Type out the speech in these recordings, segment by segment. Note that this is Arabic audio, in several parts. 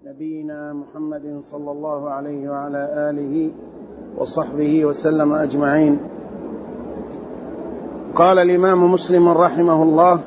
نبينا محمد صلى الله عليه وعلى آله وصحبه وسلم أجمعين. قال الإمام مسلم رحمه الله: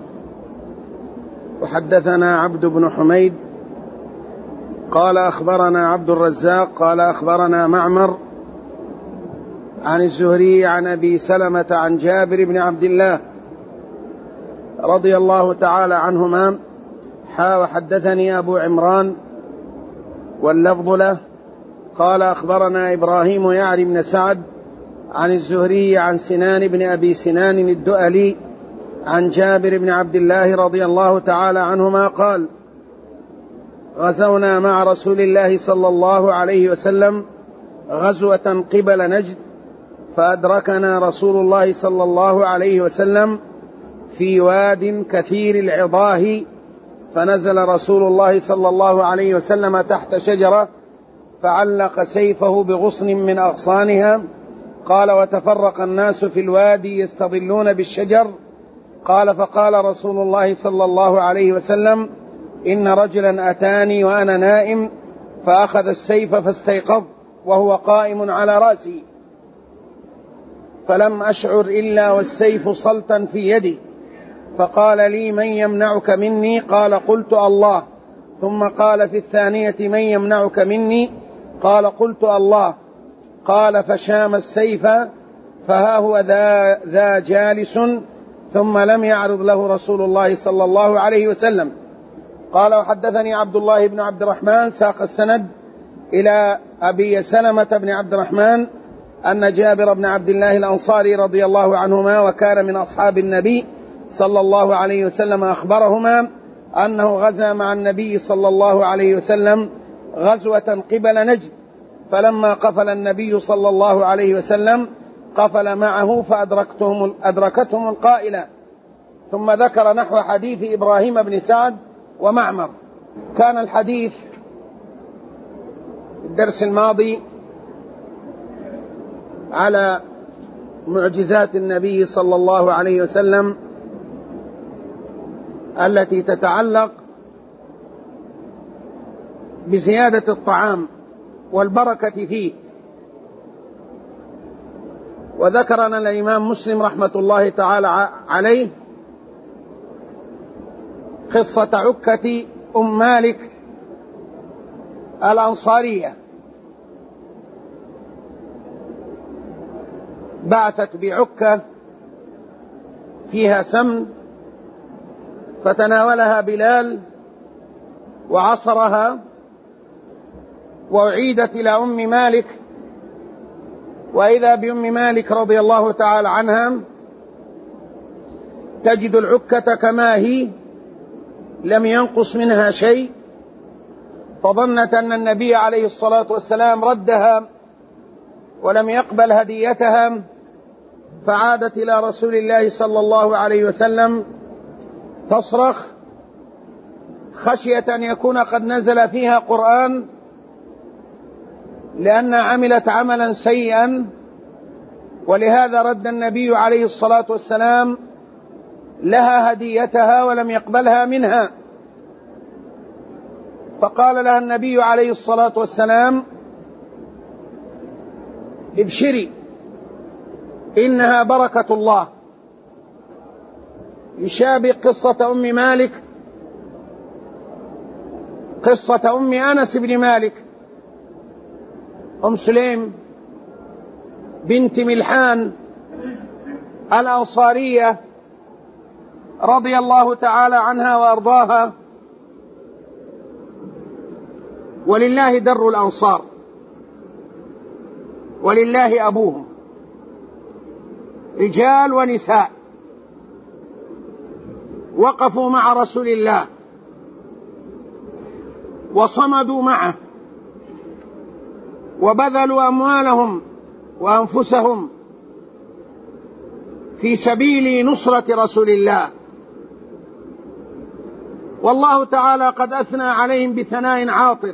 وحدثنا عبد بن حميد قال أخبرنا عبد الرزاق قال أخبرنا معمر عن الزهري عن أبي سلمة عن جابر بن عبد الله رضي الله تعالى عنهما وحدثني أبو عمران واللفظ له قال أخبرنا إبراهيم يعني بن سعد عن الزهري عن سنان بن أبي سنان الدؤلي عن جابر بن عبد الله رضي الله تعالى عنهما قال: غزونا مع رسول الله صلى الله عليه وسلم غزوة قبل نجد، فأدركنا رسول الله صلى الله عليه وسلم في واد كثير العضاه، فنزل رسول الله صلى الله عليه وسلم تحت شجرة فعلق سيفه بغصن من أغصانها. قال: وتفرق الناس في الوادي يستظلون بالشجر. قال: فقال رسول الله صلى الله عليه وسلم: إن رجلا أتاني وأنا نائم فأخذ السيف فاستيقظ وهو قائم على رأسي، فلم أشعر إلا والسيف صلتا في يدي، فقال لي: من يمنعك مني؟ قال: قلت: الله. ثم قال في الثانية: من يمنعك مني؟ قال: قلت: الله. قال: فشام السيف فها هو ذا جالس، ثم لم يعرض له رسول الله صلى الله عليه وسلم. قال: وحدثني عبد الله بن عبد الرحمن ساق السند إلى أبي سلمة بن عبد الرحمن أن جابر بن عبد الله الأنصاري رضي الله عنهما وكان من أصحاب النبي صلى الله عليه وسلم أخبرهما أنه غزا مع النبي صلى الله عليه وسلم غزوة قبل نجد، فلما قفل النبي صلى الله عليه وسلم قفل معه فأدركتهم القائلة. ثم ذكر نحو حديث إبراهيم بن سعد ومعمر. كان الحديث الدرس الماضي على معجزات النبي صلى الله عليه وسلم التي تتعلق بزيادة الطعام والبركة فيه. وذكر لنا الإمام مسلم رحمة الله تعالى عليه قصة عكة أم مالك الأنصارية، بعثت بعكة فيها سمن فتناولها بلال وعصرها وأعيدت إلى أم مالك، وإذا بأم مالك رضي الله تعالى عنها تجد العكة كما هي لم ينقص منها شيء، فظنت أن النبي عليه الصلاة والسلام ردها ولم يقبل هديتها، فعادت إلى رسول الله صلى الله عليه وسلم تصرخ خشية أن يكون قد نزل فيها قرآن، لأنها عملت عملا سيئا، ولهذا رد النبي عليه الصلاة والسلام لها هديتها ولم يقبلها منها. فقال لها النبي عليه الصلاة والسلام: ابشري إنها بركة الله. يشابه قصة أم مالك قصة أم أنس بن مالك أم سليم بنت ملحان الأنصارية رضي الله تعالى عنها وأرضاها. ولله در الأنصار ولله أبوهم، رجال ونساء وقفوا مع رسول الله وصمدوا معه وبذلوا أموالهم وأنفسهم في سبيل نصرة رسول الله، والله تعالى قد أثنى عليهم بثناء عاطر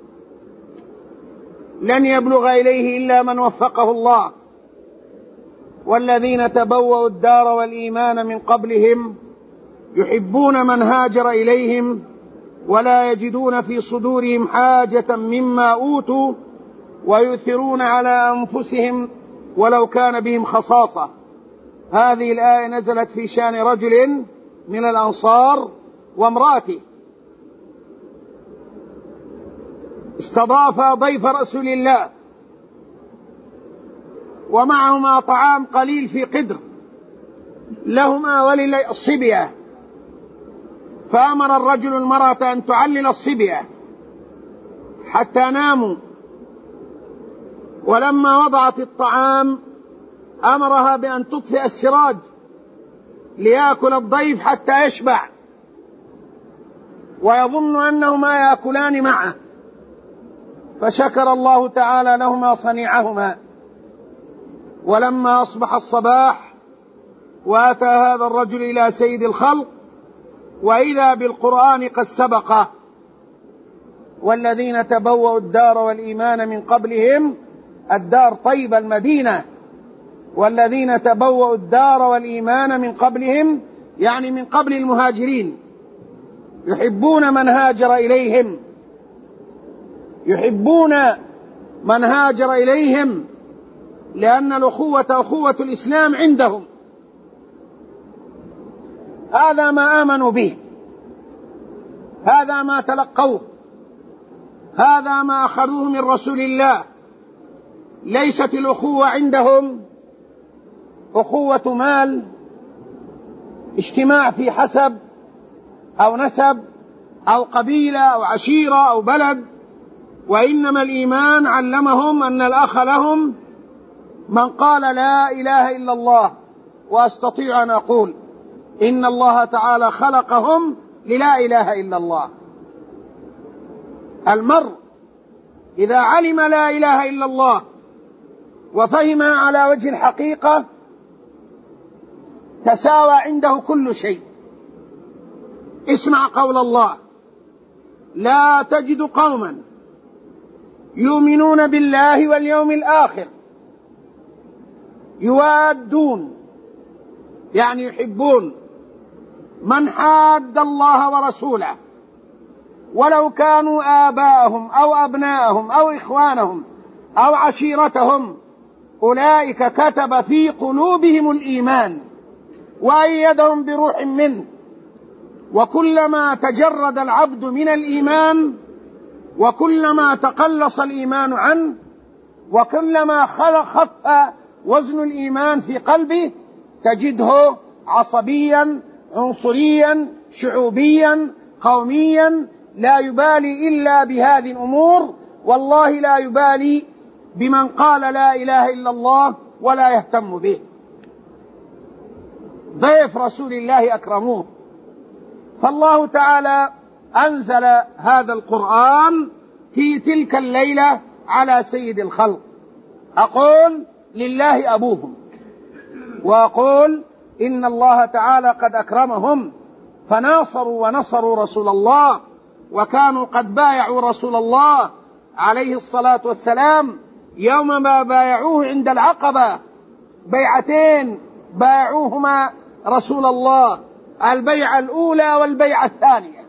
لن يبلغ إليه إلا من وفقه الله. والذين تبوأوا الدار والإيمان من قبلهم يحبون من هاجر إليهم ولا يجدون في صدورهم حاجة مما أوتوا ويؤثرون على أنفسهم ولو كان بهم خصاصة. هذه الآية نزلت في شأن رجل من الأنصار وامرأته استضاف ضيف رسول الله ومعهما طعام قليل في قدر لهما وللصبية، فأمر الرجل المرأة أن تعلل الصبية حتى ناموا، ولما وضعت الطعام أمرها بأن تطفئ السراج ليأكل الضيف حتى يشبع ويظن أنهما يأكلان معه، فشكر الله تعالى لهما صنيعهما. ولما أصبح الصباح وأتى هذا الرجل إلى سيد الخلق وإذا بالقرآن قد سبقه: والذين تبوأوا الدار والإيمان من قبلهم، الدار طيب المدينة، والذين تبوأوا الدار والإيمان من قبلهم يعني من قبل المهاجرين، يحبون من هاجر إليهم، يحبون من هاجر إليهم لأن الأخوة أخوة الإسلام عندهم. هذا ما آمنوا به، هذا ما تلقوه، هذا ما أخذوه من رسول الله. ليست الأخوة عندهم أخوة مال، اجتماع في حسب أو نسب أو قبيلة أو عشيرة أو بلد، وإنما الإيمان علمهم أن الأخ لهم من قال لا إله إلا الله. وأستطيع أن أقول إن الله تعالى خلقهم للا إله إلا الله. المرء إذا علم لا إله إلا الله وفهمها على وجه الحقيقة تساوى عنده كل شيء. اسمع قول الله: لا تجد قوما يؤمنون بالله واليوم الآخر يوادون يعني يحبون من حاد الله ورسوله ولو كانوا آباءهم أو أبناءهم أو إخوانهم أو عشيرتهم، أولئك كتب في قلوبهم الإيمان وأيدهم بروح منه. وكلما تجرد العبد من الإيمان وكلما تقلص الإيمان عنه وكلما خف وزن الإيمان في قلبه تجده عصبيا عنصريا شعوبيا قوميا، لا يبالي إلا بهذه الأمور، والله لا يبالي بمن قال لا إله إلا الله ولا يهتم به. ضيف رسول الله أكرموه، فالله تعالى أنزل هذا القرآن في تلك الليلة على سيد الخلق. أقول لله أبوهم، وأقول إن الله تعالى قد أكرمهم فناصروا ونصروا رسول الله، وكانوا قد بايعوا رسول الله عليه الصلاة والسلام يوم ما بايعوه عند العقبة، بيعتين بايعوهما رسول الله، البيعة الأولى والبيعة الثانية،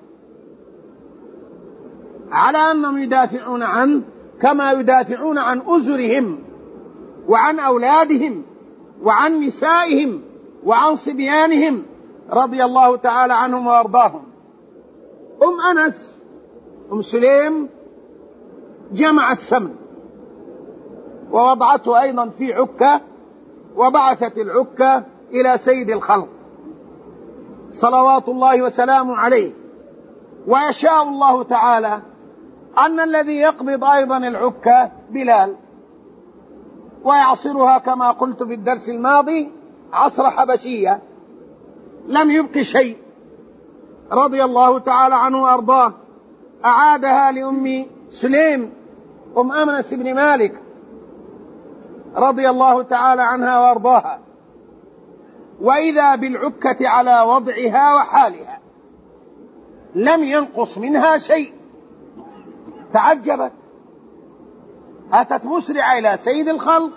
على أنهم يدافعون عنه كما يدافعون عن أزرهم وعن أولادهم وعن نسائهم وعن صبيانهم رضي الله تعالى عنهم وأرضاهم. أنس سليم جمعت سمن ووضعته أيضا في عكة وبعثت العكة إلى سيد الخلق صلوات الله وسلامه عليه. ويشاء الله تعالى أن الذي يقبض أيضا العكة بلال، ويعصرها كما قلت في الدرس الماضي عصر حبشية، لم يبق شيء رضي الله تعالى عنه وأرضاه. أعادها لأم سليم أنس بن مالك رضي الله تعالى عنها وأرضاها، وإذا بالعكة على وضعها وحالها لم ينقص منها شيء. تعجبت، أتت مسرعة إلى سيد الخلق: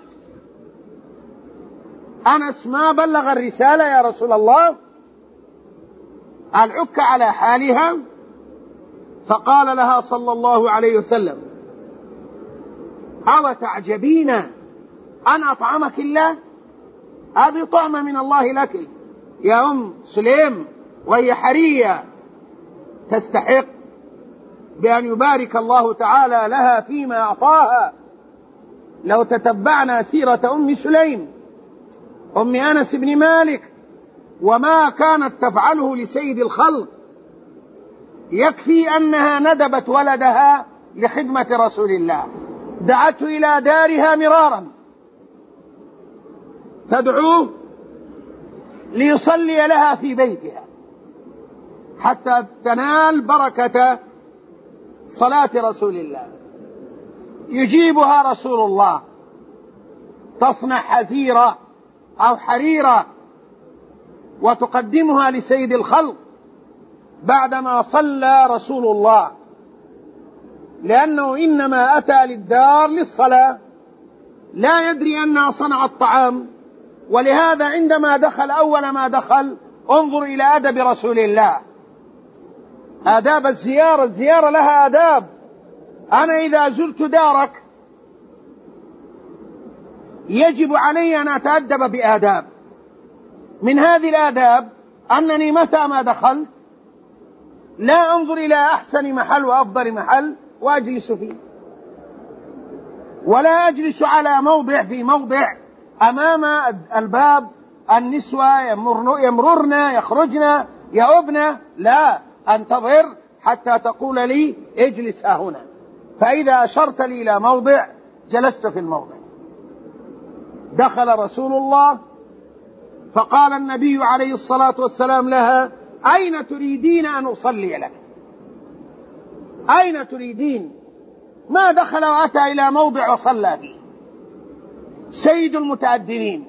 أنس ما بلغ الرسالة يا رسول الله؟ العكة على حالها فقال لها صلى الله عليه وسلم: أو تعجبين أن أطعمك الله؟ هذه طعمة من الله لك يا أم سليم، وهي حرية تستحق بأن يبارك الله تعالى لها فيما أعطاها. لو تتبعنا سيرة أم سليم أم أنس بن مالك وما كانت تفعله لسيد الخلق، يكفي أنها ندبت ولدها لخدمة رسول الله، دعته إلى دارها مرارا تدعوه ليصلي لها في بيتها حتى تنال بركة صلاة رسول الله. يجيبها رسول الله، تصنع حزيرة أو حريرة وتقدمها لسيد الخلق بعدما صلى رسول الله، لأنه إنما أتى للدار للصلاة، لا يدري أنها صنعت طعام. ولهذا عندما دخل أول ما دخل انظر إلى أدب رسول الله، آداب الزيارة. الزيارة لها آداب. أنا إذا زرت دارك يجب علي أن أتأدب بآداب. من هذه الآداب أنني متى ما دخلت لا أنظر إلى أحسن محل وأفضل محل وأجلس فيه، ولا أجلس على موضع في موضع أمام الباب النسوة يمررن يخرجن يؤبن، لا، أنتظر حتى تقول لي اجلس هنا، فإذا أشرت لي إلى موضع جلست في الموضع. دخل رسول الله فقال النبي عليه الصلاة والسلام لها: أين تريدين أن أصلي لك؟ أين تريدين؟ ما دخل وأتى إلى موضع وصلى فيه. سيد المتأدبين،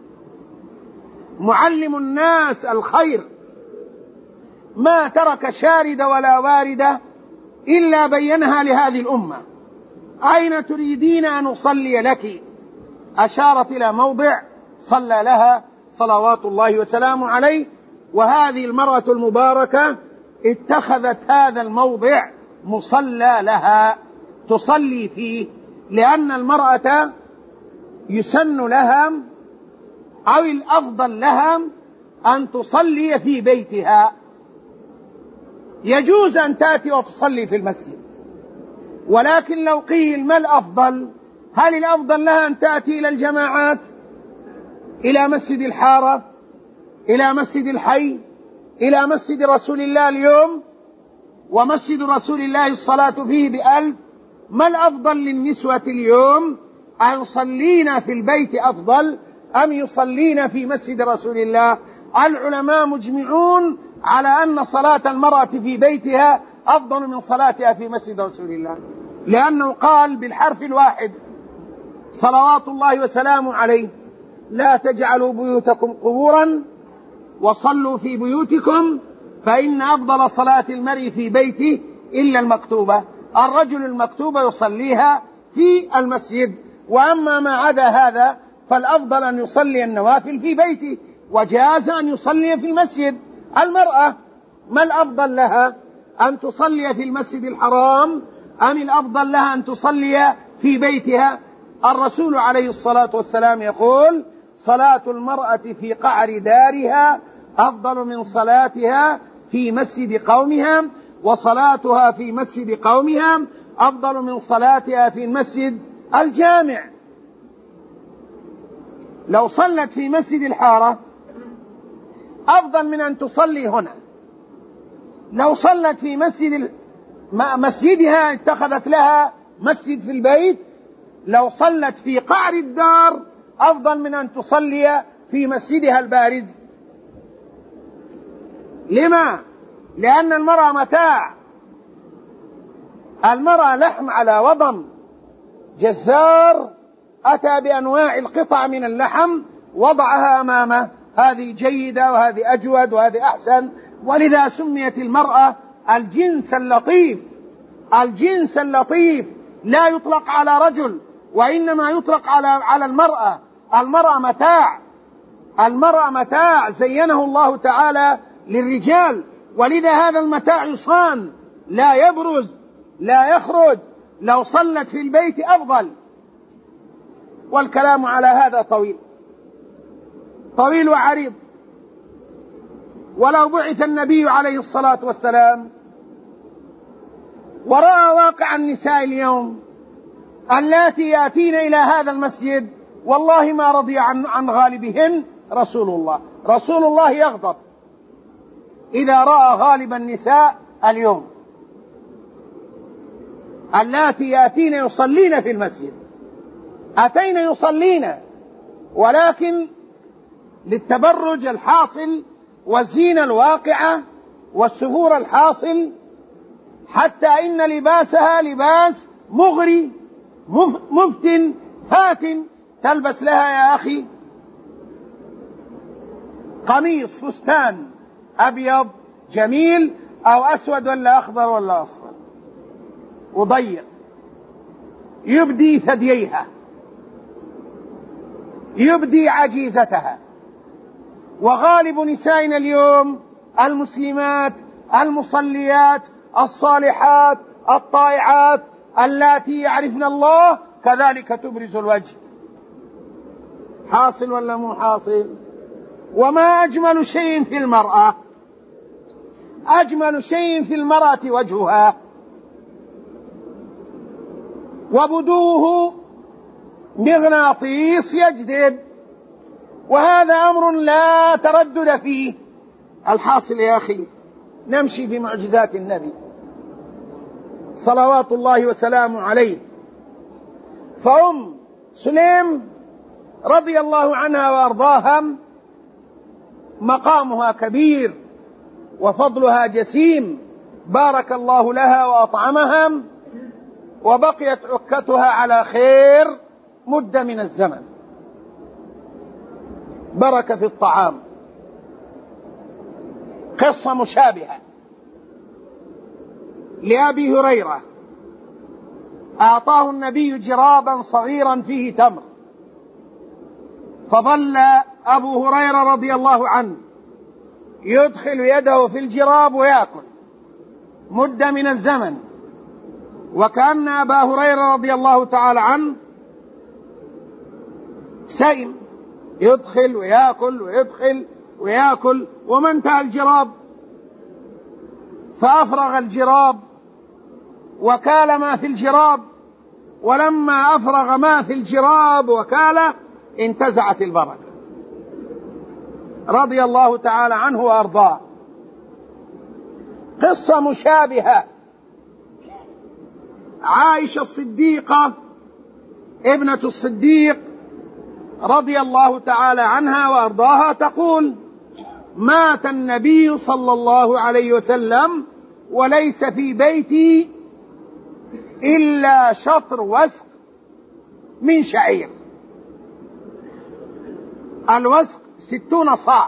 معلم الناس الخير، ما ترك شاردة ولا واردة إلا بينها لهذه الأمة. أين تريدين أن أصلي لك؟ أشارت إلى موضع صلى لها صلوات الله وسلامه عليه. وهذه المرأة المباركة اتخذت هذا الموضع مصلى لها تصلي فيه، لأن المرأة يسن لها أو الأفضل لها أن تصلي في بيتها. يجوز أن تأتي وتصلي في المسجد، ولكن لو قيل ما الأفضل، هل الأفضل لها أن تأتي إلى الجماعات، إلى مسجد الحارة، إلى مسجد الحي، إلى مسجد رسول الله اليوم، ومسجد رسول الله الصلاة فيه ب1000، ما الأفضل للنسوة اليوم؟ أن يصلين في البيت أفضل أم يصلين في مسجد رسول الله؟ العلماء مجمعون على أن صلاة المرأة في بيتها أفضل من صلاتها في مسجد رسول الله، لأنه قال بالحرف الواحد صلوات الله وسلامه عليه: لا تجعلوا بيوتكم قبورا وصلوا في بيوتكم فإن أفضل صلاة المرء في بيته إلا المكتوبة. الرجل المكتوبة يصليها في المسجد، وأما ما عدا هذا فالأفضل أن يصلي النوافل في بيته، وجاز أن يصلي في المسجد. المرأة ما الأفضل لها، أن تصلي في المسجد الحرام أم الأفضل لها أن تصلي في بيتها؟ الرسول عليه الصلاة والسلام يقول: صلاة المرأة في قعر دارها أفضل من صلاتها في مسجد قومها، وصلاتها في مسجد قومها أفضل من صلاتها في المسجد الجامع. لو صلت في مسجد الحارة أفضل من أن تصلي هنا. لو صلت في مسجدها اتخذت لها مسجد في البيت. لو صلت في قعر الدار أفضل من أن تصلي في مسجدها البارز. لما؟ لأن المرأة متاع، المرأة لحم على وضم. جزار أتى بأنواع القطع من اللحم وضعها أمامه، هذه جيدة وهذه أجود وهذه أحسن، ولذا سميت المرأة الجنس اللطيف. الجنس اللطيف لا يطلق على رجل، وإنما يطلق على المرأة. المرأة متاع، المرأة متاع زينه الله تعالى للرجال، ولذا هذا المتاع يصان لا يبرز لا يخرج، لو صلت في البيت أفضل. والكلام على هذا طويل وعريض. ولو بعث النبي عليه الصلاة والسلام ورأى واقع النساء اليوم اللاتي يأتين إلى هذا المسجد، والله ما رضي عن غالبهن رسول الله يغضب إذا رأى غالب النساء اليوم اللاتي يأتين يصلين في المسجد. أتين يصلين ولكن للتبرج الحاصل والزينة الواقعة والسفور الحاصل، حتى إن لباسها لباس مغري مفتن فاتن. تلبس لها يا أخي قميص فستان أبيض جميل أو أسود ولا أخضر ولا أصفر وضيق يبدي ثدييها، يبدي عجيزتها. وغالب نسائنا اليوم المسلمات المصليات الصالحات الطائعات اللاتي يعرفن الله كذلك تبرز الوجه. حاصل ولا مو حاصل؟ وما أجمل شيء في المرأة، أجمل شيء في المرأة وجهها، وبدوه مغناطيس يجذب، وهذا أمر لا تردد فيه. الحاصل يا أخي نمشي في معجزات النبي صلوات الله وسلامه عليه. فأم سليم رضي الله عنها وأرضاها مقامها كبير وفضلها جسيم، بارك الله لها وأطعمها، وبقيت عكتها على خير مدة من الزمن، بركة في الطعام. قصة مشابهة لأبي هريرة، أعطاه النبي جرابا صغيرا فيه تمر، فظل أبو هريرة رضي الله عنه يدخل يده في الجراب ويأكل مدة من الزمن، وكأن أبا هريرة رضي الله تعالى عنه سائم يدخل ويأكل ويدخل ويأكل، وما انتهى الجراب فأفرغ الجراب وكال ما في الجراب، ولما أفرغ ما في الجراب وكاله انتزعت البركة رضي الله تعالى عنه وأرضاه. قصة مشابهة عائشة الصديقة ابنة الصديق رضي الله تعالى عنها وأرضاها تقول: مات النبي صلى الله عليه وسلم وليس في بيتي إلا شطر وسق من شعير. الوسق 60 صاع.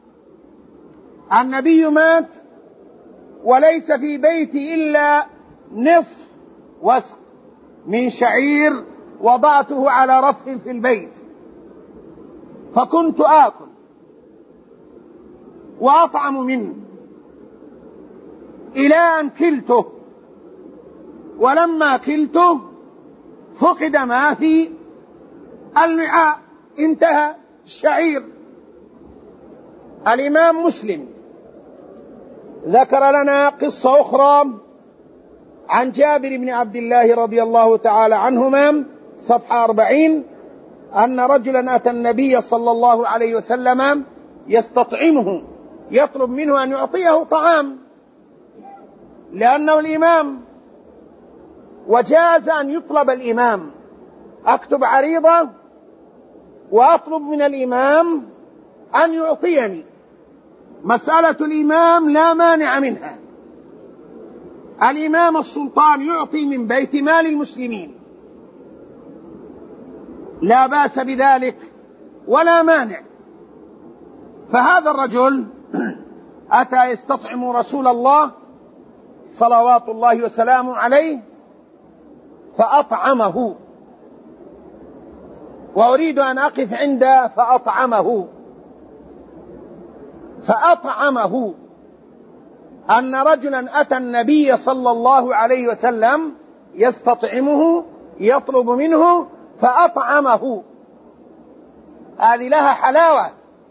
النبي مات وليس في بيتي إلا نصف وسق من شعير وضعته على رف في البيت، فكنت آكل وأطعم منه إلى أن كلته، ولما كلته فقد ما في الوعاء، انتهى الشعير. الإمام مسلم ذكر لنا قصة أخرى عن جابر بن عبد الله رضي الله تعالى عنهما صفحة 40، أن رجلا أتى النبي صلى الله عليه وسلم يستطعمه، يطلب منه أن يعطيه طعام لأنه الإمام، وجاز أن يطلب الإمام. أكتب عريضة وأطلب من الإمام أن يعطيني، مسألة الإمام لا مانع منها. الإمام السلطان يعطي من بيت مال المسلمين، لا بأس بذلك ولا مانع. فهذا الرجل أتى يستطعم رسول الله صلوات الله وسلامه عليه فأطعمه، وأريد أن أقف عند فأطعمه. أن رجلا أتى النبي صلى الله عليه وسلم يستطعمه، يطلب منه فأطعمه. هذه لها حلاوة،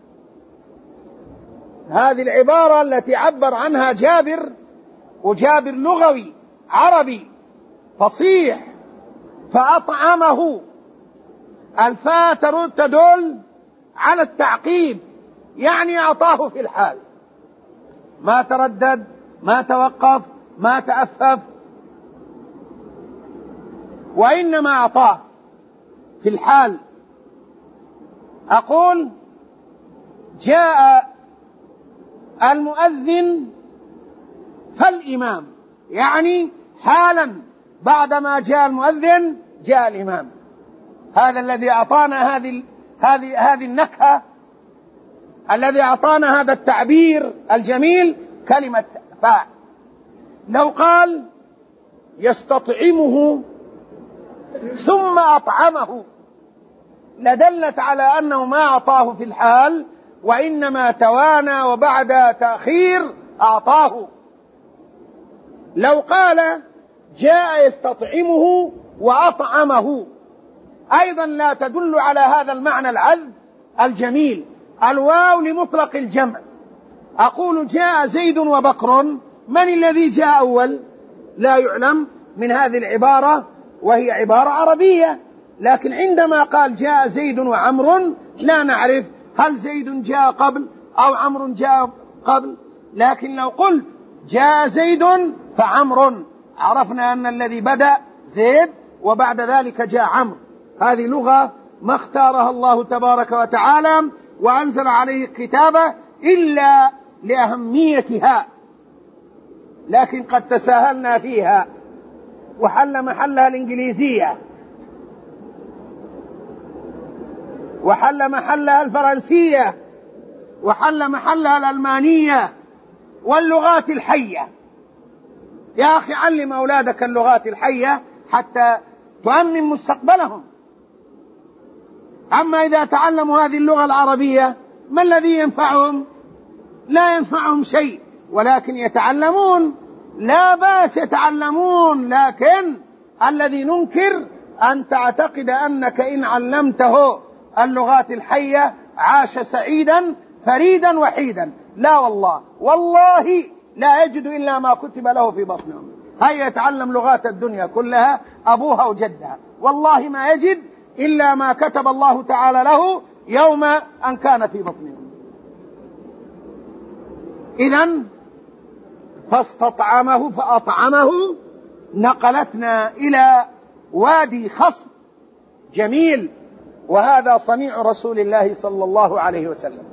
هذه العبارة التي عبر عنها جابر، وجابر لغوي عربي فصيح. فأطعمه، الفاء تدل على التعقيب، يعني أعطاه في الحال، ما تردد، ما توقف، ما تأفف، وإنما أعطاه في الحال. أقول جاء المؤذن فالإمام، يعني حالا بعدما جاء المؤذن جاء الإمام. هذا الذي أعطانا هذه النكهة، الذي أعطانا هذا التعبير الجميل كلمة فاء. لو قال يستطعمه ثم أطعمه لدلت على أنه ما أعطاه في الحال، وإنما توانى وبعد تأخير أعطاه. لو قال جاء يستطعمه وأطعمه أيضا لا تدل على هذا المعنى العذب الجميل. الواو لمطلق الجمع. أقول جاء زيد وبكر، من الذي جاء أول؟ لا يعلم من هذه العبارة، وهي عبارة عربية، لكن عندما قال جاء زيد وعمر لا نعرف هل زيد جاء قبل أو عمر جاء قبل. لكن لو قلت جاء زيد فعمر عرفنا أن الذي بدأ زيد وبعد ذلك جاء عمرو. هذه لغة ما اختارها الله تبارك وتعالى وأنزل عليه الكتابة إلا لأهميتها، لكن قد تساهلنا فيها وحل محلها الإنجليزية، وحل محلها الفرنسية، وحل محلها الألمانية واللغات الحية. يا أخي علم أولادك اللغات الحية حتى تؤمن مستقبلهم. أما إذا تعلموا هذه اللغة العربية ما الذي ينفعهم؟ لا ينفعهم شيء، ولكن يتعلمون، لا بأس يتعلمون، لكن الذي ننكر أن تعتقد أنك إن علمته اللغات الحية عاش سعيدا فريدا وحيدا. لا والله، والله لا يجد إلا ما كتب له في بطنه. هيا يتعلم لغات الدنيا كلها أبوها وجدها، والله ما يجد إلا ما كتب الله تعالى له يوم أن كان في بطنه. إذن فاستطعمه فأطعمه نقلتنا إلى وادي خصب جميل، وهذا صنيع رسول الله صلى الله عليه وسلم.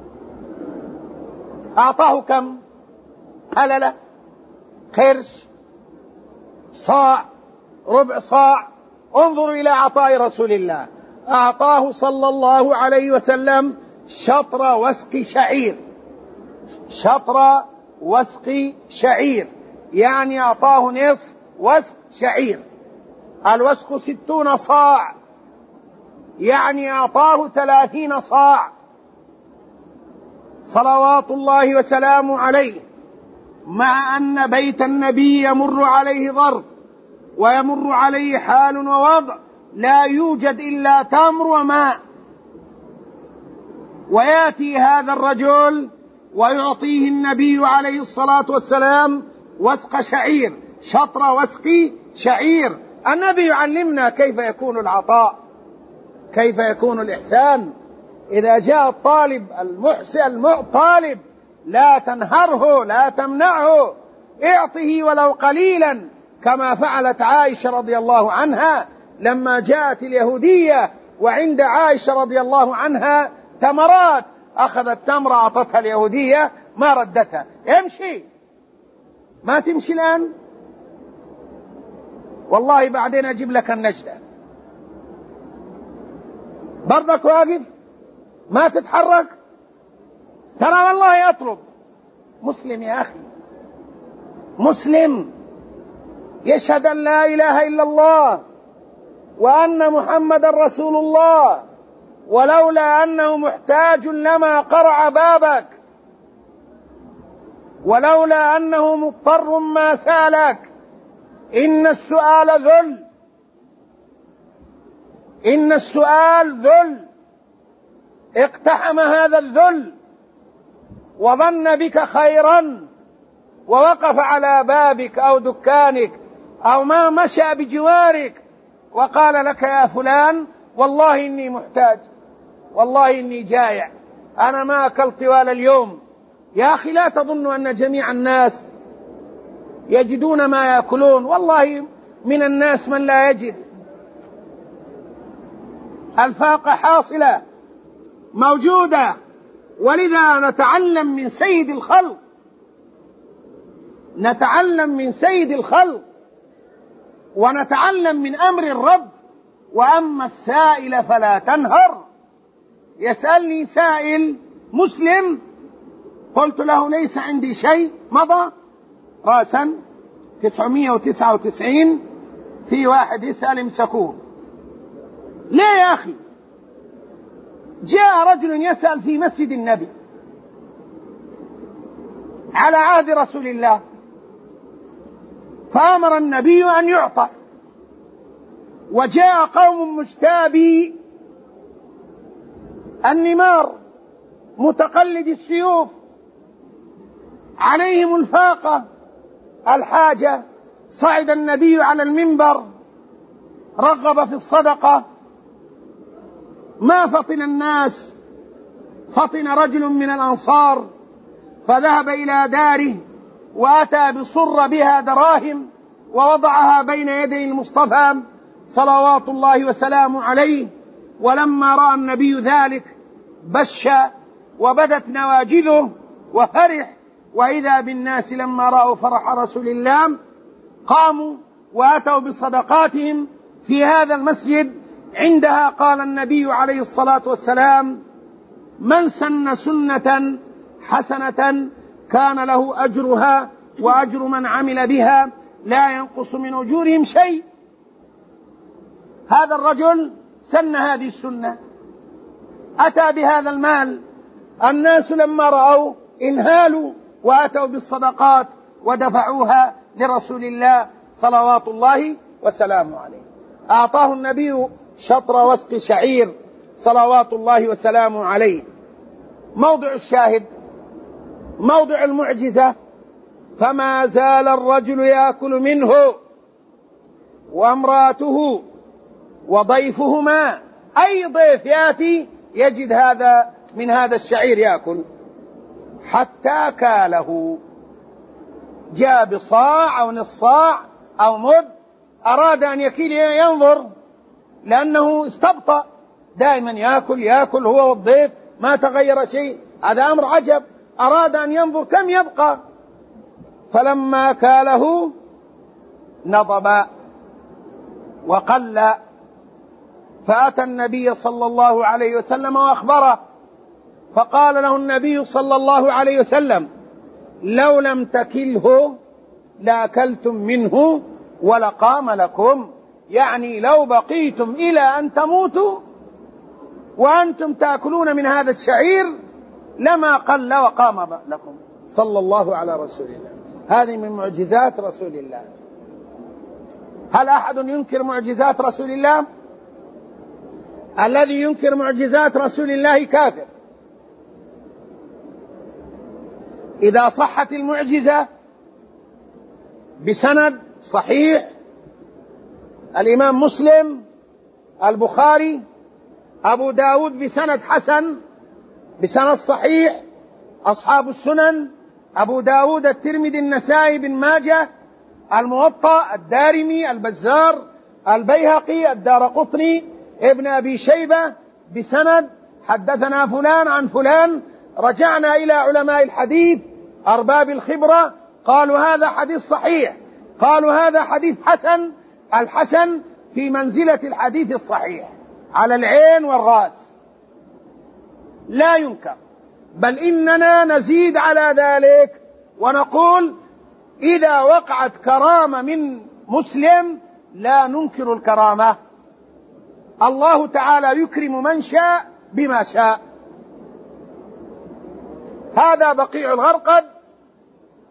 أعطاه كم؟ هللة، خرش، صاع، ربع صاع. انظروا إلى عطاء رسول الله، أعطاه صلى الله عليه وسلم شطر وسق شعير، شطر وسق شعير، يعني أعطاه نصف وسق شعير. الوسق 60 صاع، يعني أعطاه 30 صاع، صلوات الله وسلامه عليه. مع أن بيت النبي يمر عليه ظرف ويمر عليه حال ووضع لا يوجد إلا تمر وماء، ويأتي هذا الرجل ويعطيه النبي عليه الصلاة والسلام وسق شعير، شطر وسق شعير. النبي يعلمنا كيف يكون العطاء، كيف يكون الإحسان. إذا جاء الطالب المحسن طالب لا تنهره، لا تمنعه، اعطه ولو قليلا، كما فعلت عائشة رضي الله عنها لما جاءت اليهودية وعند عائشة رضي الله عنها تمرات، أخذت تمرة أعطتها اليهودية ما ردتها. امشي، ما تمشي الآن، والله بعدين أجيب لك النجدة. برضك واقف ما تتحرك، ترى والله أطلب. مسلم يا أخي، مسلم يشهد أن لا إله إلا الله وأن محمد رسول الله، ولولا أنه محتاج لما قرع بابك. ولولا أنه مضطر ما سالك. إن السؤال ذل، إن السؤال ذل. اقتحم هذا الذل وظن بك خيرا ووقف على بابك أو دكانك أو ما مشى بجوارك وقال لك يا فلان والله إني محتاج، والله إني جائع، أنا ما أكلت طوال اليوم. يا أخي لا تظن أن جميع الناس يجدون ما يأكلون، والله من الناس من لا يجد. الفاقة حاصلة موجودة، ولذا نتعلم من سيد الخلق، نتعلم من سيد الخلق ونتعلم من أمر الرب. وأما السائل فلا تنهر. يسألني سائل مسلم قلت له ليس عندي شيء، مضى رأسا 999 في واحد يسأل امسكوه. ليه يا أخي؟ جاء رجل يسأل في مسجد النبي على عهد رسول الله، فأمر النبي أن يعطى، وجاء قوم مجتابي النمار متقلد السيوف عليهم الفاقة الحاجة. صعد النبي على المنبر رغب في الصدقة، ما فطن الناس، فطن رجل من الأنصار فذهب إلى داره وأتى بصر بها دراهم ووضعها بين يدي المصطفى صلوات الله وسلامه عليه. ولما رأى النبي ذلك بش وبدت نواجذه وفرح، وإذا بالناس لما رأوا فرح رسول الله قاموا وأتوا بصدقاتهم في هذا المسجد. عندها قال النبي عليه الصلاة والسلام: من سن سنة حسنة كان له أجرها وأجر من عمل بها لا ينقص من أجورهم شيء. هذا الرجل سن هذه السنة، أتى بهذا المال، الناس لما رأوا انهالوا وأتوا بالصدقات ودفعوها لرسول الله صلوات الله وسلامه عليه. أعطاه النبي شطر وسق شعير صلوات الله وسلامه عليه. موضع الشاهد، موضع المعجزة: فما زال الرجل يأكل منه وامرأته وضيفهما، أي ضيف يأتي يجد هذا من هذا الشعير يأكل، حتى كاله. جاء بصاع أو نصف صاع أو مد، أراد أن يكيل ينظر لأنه استبطأ، دائما يأكل هو والضيف ما تغير شيء، هذا أمر عجب. أراد أن ينظر كم يبقى، فلما كاله نضب وقل، فأتى النبي صلى الله عليه وسلم وأخبره، فقال له النبي صلى الله عليه وسلم: لو لم تكله لأكلتم منه ولقام لكم، يعني لو بقيتم إلى أن تموتوا وأنتم تأكلون من هذا الشعير لما قل وقام لكم. صلى الله على رسول الله. هذه من معجزات رسول الله. هل أحد ينكر معجزات رسول الله؟ الذي ينكر معجزات رسول الله كافر. إذا صحت المعجزة بسند صحيح، الإمام مسلم، البخاري، أبو داود بسند حسن بسند صحيح، أصحاب السنن أبو داود، الترمذي، النسائي، بن ماجه، الموطأ، الدارمي، البزار، البيهقي، الدارقطني، ابن أبي شيبة بسند حدثنا فلان عن فلان، رجعنا إلى علماء الحديث أرباب الخبرة قالوا هذا حديث صحيح، قالوا هذا حديث حسن. الحسن في منزلة الحديث الصحيح على العين والرأس، لا ينكر، بل إننا نزيد على ذلك ونقول إذا وقعت كرامة من مسلم لا ننكر الكرامة. الله تعالى يكرم من شاء بما شاء. هذا بقيع الغرقد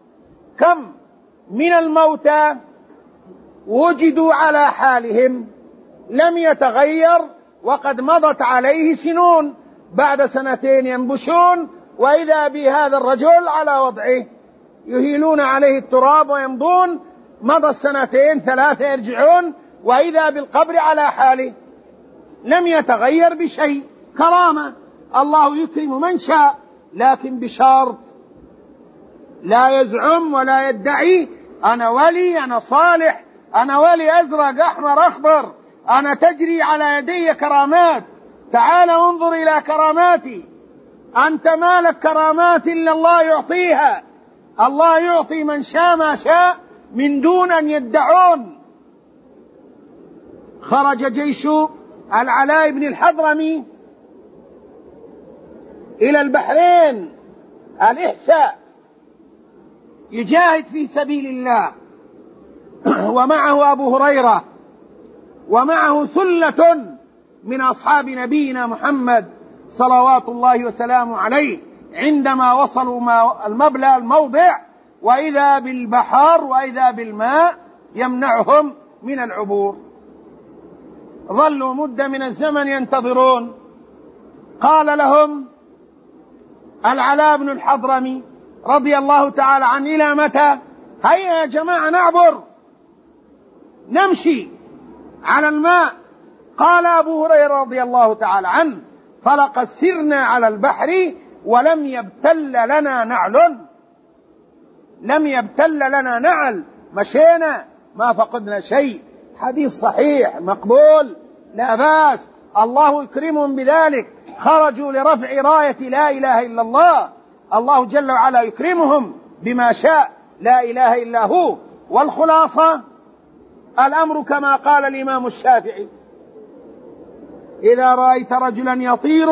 كم من الموتى وجدوا على حالهم لم يتغير وقد مضت عليه سنون، بعد سنتين ينبشون وإذا بهذا الرجل على وضعه، يهيلون عليه التراب ويمضون، مضى السنتين 3 يرجعون وإذا بالقبر على حاله، لم يتغير بشيء. كرامة، الله يكرم من شاء، لكن بشرط لا يزعم ولا يدعي أنا ولي، أنا صالح، أنا ولي أزرق أحمر أخضر، أنا تجري على يدي كرامات، تعال انظر إلى كراماتي. أنت ما لك كرامات إلا الله يعطيها، الله يعطي من شاء ما شاء من دون أن يدعون. خرج جيش العلاء بن الحضرمي إلى البحرين الإحساء يجاهد في سبيل الله، ومعه أبو هريرة ومعه ثلة من أصحاب نبينا محمد صلوات الله وسلامه عليه. عندما وصلوا الموضع وإذا بالبحر وإذا بالماء يمنعهم من العبور، ظلوا مدة من الزمن ينتظرون. قال لهم العلاء بن الحضرمي رضي الله تعالى عنه إلى متى؟ هيا يا جماعة نعبر نمشي على الماء. قال أبو هريرة رضي الله تعالى عنه فلقد سرنا على البحر ولم يبتل لنا نعل، لم يبتل لنا نعل، مشينا ما فقدنا شيء. حديث صحيح مقبول لا بأس، الله يكرمهم بذلك، خرجوا لرفع راية لا إله إلا الله، الله جل وعلا يكرمهم بما شاء، لا إله إلا هو. والخلاصة الأمر كما قال الإمام الشافعي: إذا رأيت رجلا يطير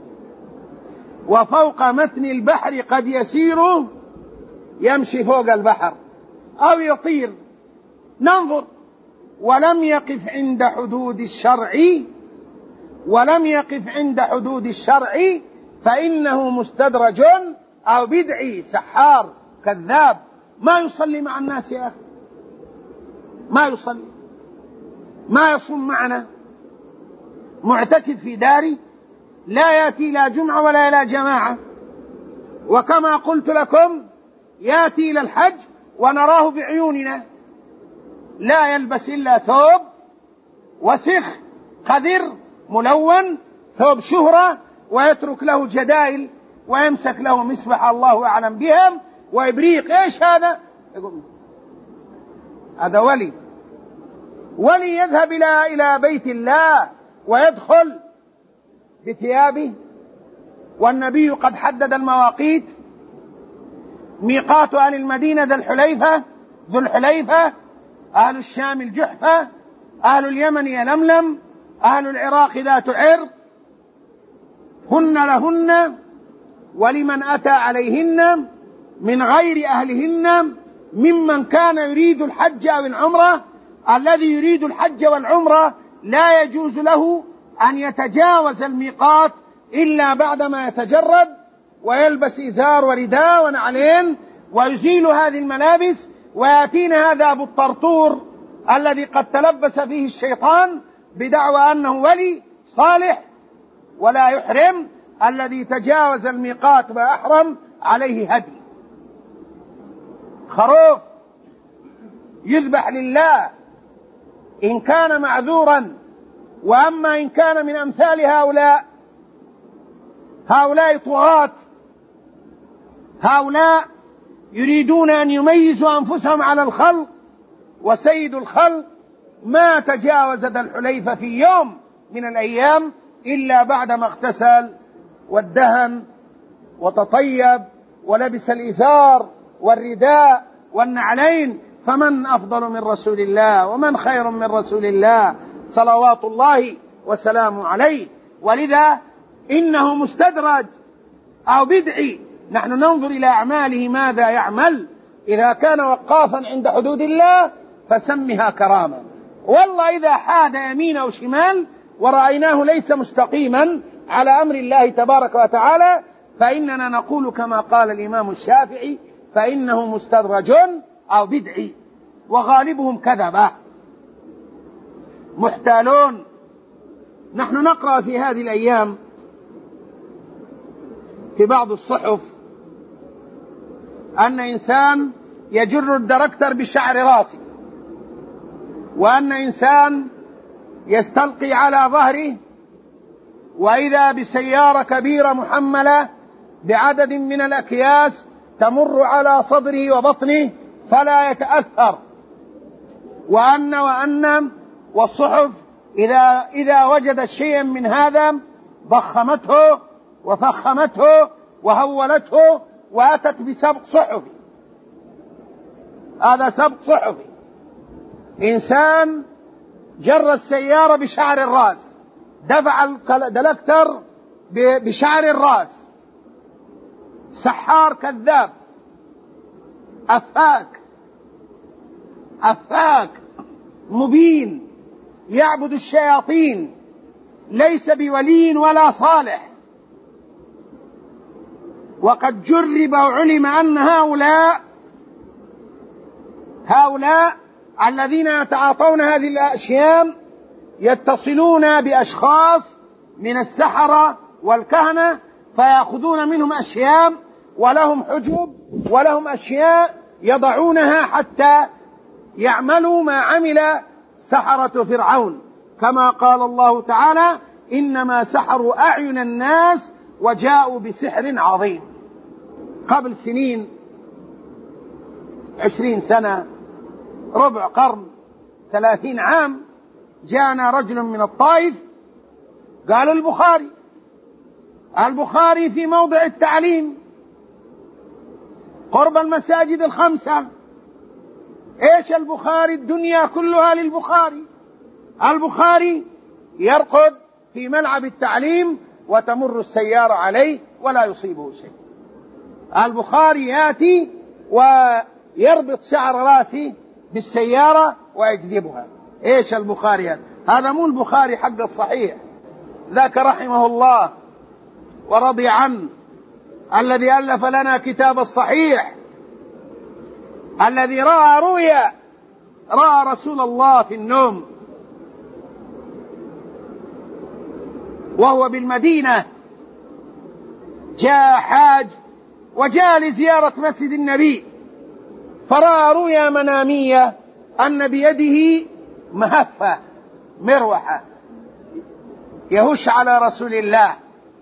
وفوق متن البحر قد يسير، يمشي فوق البحر أو يطير، ننظر. ولم يقف عند حدود الشرع، ولم يقف عند حدود الشرع فإنه مستدرج أو بدعي سحار كذاب. ما يصلي مع الناس يا أخي، ما يصلي، ما يصوم معنا، معتكف في داري، لا يأتي لا جمعة ولا إلى جماعة، وكما قلت لكم يأتي إلى الحج ونراه بعيوننا، لا يلبس إلا ثوب وسخ قذر ملون، ثوب شهرة، ويترك له جدائل ويمسك له مسبح الله أعلم بهم وإبريق. إيش هذا؟ هذا ولي، ولي يذهب إلى بيت الله ويدخل بثيابه، والنبي قد حدد المواقيت. ميقات أهل المدينة ذو الحليفة، أهل الشام الجحفة، أهل اليمن يلملم، أهل العراق ذات عرق، هن لهن ولمن أتى عليهن من غير أهلهن ممن كان يريد الحج أو العمرة. الذي يريد الحج والعمرة لا يجوز له أن يتجاوز الميقات إلا بعدما يتجرد ويلبس إزار ورداء ونعلين ويزيل هذه الملابس، ويأتينا هذا أبو الطرطور الذي قد تلبس فيه الشيطان بدعوى أنه ولي صالح ولا يحرم. الذي تجاوز الميقات وأحرم عليه هدي، خروف يذبح لله إن كان معذورا. وأما إن كان من أمثال هؤلاء طغاة، هؤلاء يريدون أن يميزوا أنفسهم على الخلق، وسيد الخلق ما تجاوز ذا الحليفة في يوم من الأيام إلا بعدما اغتسل وادهن وتطيب ولبس الإزار والرداء والنعلين. فمن أفضل من رسول الله ومن خير من رسول الله صلوات الله وسلامه عليه؟ ولذا إنه مستدرج أو بدعي. نحن ننظر إلى أعماله ماذا يعمل. إذا كان وقافا عند حدود الله فسمها كرامة، والله إذا حاد يمين أو شمال ورأيناه ليس مستقيما على أمر الله تبارك وتعالى فإننا نقول كما قال الإمام الشافعي: فإنه مستدرج أو بدعي، وغالبهم كذبة محتالون. نحن نقرأ في هذه الأيام في بعض الصحف أن إنسان يجر الدركتر بشعر راسه، وأن إنسان يستلقي على ظهره، وإذا بسيارة كبيرة محملة بعدد من الأكياس تمر على صدره وبطنه فلا يتأثر، والصحف إذا وجدت شيئا من هذا ضخمته وفخمته وهولته وأتت بسبق صحفي. هذا سبق صحفي. إنسان جر السيارة بشعر الرأس، دفع الدلكتر بشعر الرأس، سحار كذاب، أفاك مبين، يعبد الشياطين، ليس بولي ولا صالح. وقد جرب وعلم أن هؤلاء الذين يتعاطون هذه الأشياء يتصلون بأشخاص من السحرة والكهنة، فيأخذون منهم أشياء، ولهم حجب، ولهم أشياء يضعونها حتى يعملوا ما عمل سحرة فرعون، كما قال الله تعالى: إنما سحروا أعين الناس وجاءوا بسحر عظيم. قبل سنين 20 سنة، ربع قرن، 30 عام، جاءنا رجل من الطائف قال: البخاري في موضع التعليم قرب المساجد الخمسة. ايش البخاري؟ الدنيا كلها للبخاري. البخاري يرقد في ملعب التعليم وتمر السيارة عليه ولا يصيبه شيء. البخاري يأتي ويربط شعر راسه بالسيارة ويجذبها. ايش البخاري هذا؟ هذا مو البخاري حق الصحيح، ذاك رحمه الله ورضي عنه، الذي ألف لنا كتاب الصحيح، الذي رأى رسول الله في النوم وهو بالمدينة، جاء حاج وجاء لزيارة مسجد النبي، فرأى رؤيا منامية أن بيده مهفة مروحة يهش على رسول الله،